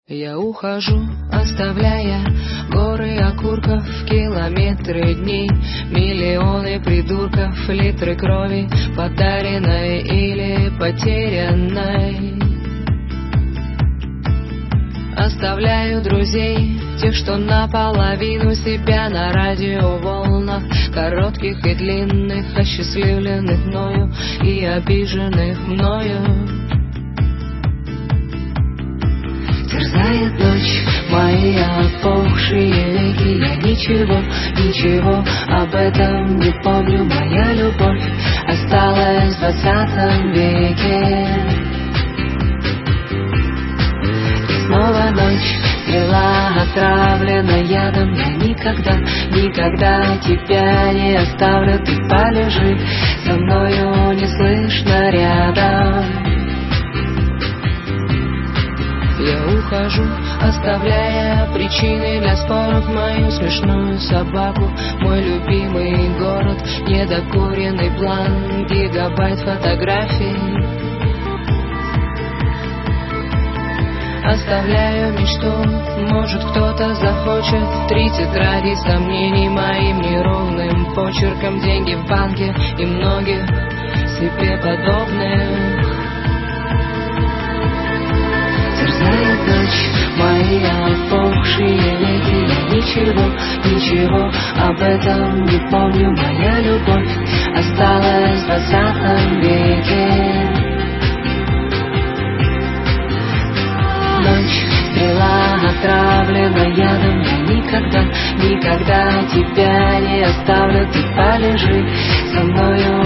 Я ухожу, оставляя горы окурков, километры дней, миллионы придурков, литры крови, подаренной или потерянной. Оставляю друзей, тех, что наполовину себя на радиоволнах, коротких и длинных, осчастливленных мною и обиженных мною. Терзает ночь мои опухшие веки, я ничего об этом не помню. Моя любовь осталась в 20 веке. И снова ночь, стрела отравлена ядом. Я никогда тебя не оставлю. Ты полежи со мною неслышно рядом. Я ухожу, оставляя причины для споров, мою смешную собаку, мой любимый город, недокуренный план, гигабайт фотографий. Оставляю мечту, может кто-то захочет 3 тетради сомнений моим неровным почерком, деньги в банке и многих себе подобных. Терзает ночь мои опухшие веки, я ничего об этом не помню. Моя любовь осталась в 20 веке. Ночь, стрела отравлена ядом. Я никогда тебя не оставлю. Ты полежи со мною